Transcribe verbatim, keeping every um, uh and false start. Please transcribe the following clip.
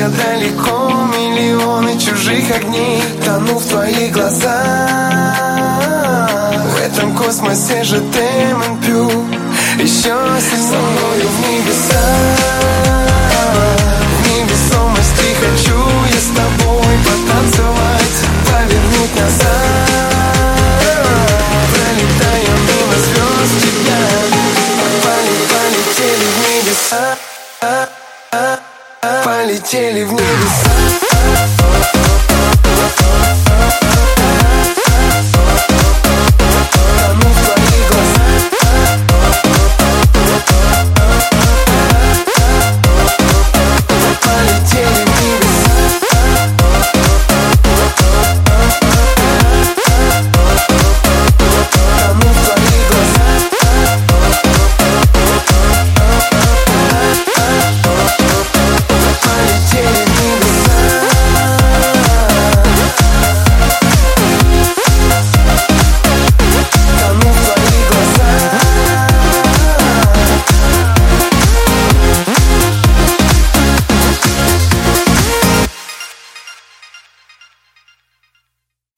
далеко, миллионы чужих огней. Тону в твоих глазах, в этом космосе же темпю еще сильнее. Со мною в небеса, в невесомости хочу я с тобой потанцевать, повернуть назад, пролетая мимо звезд тебя. Полетели в небеса, полетели в небеса.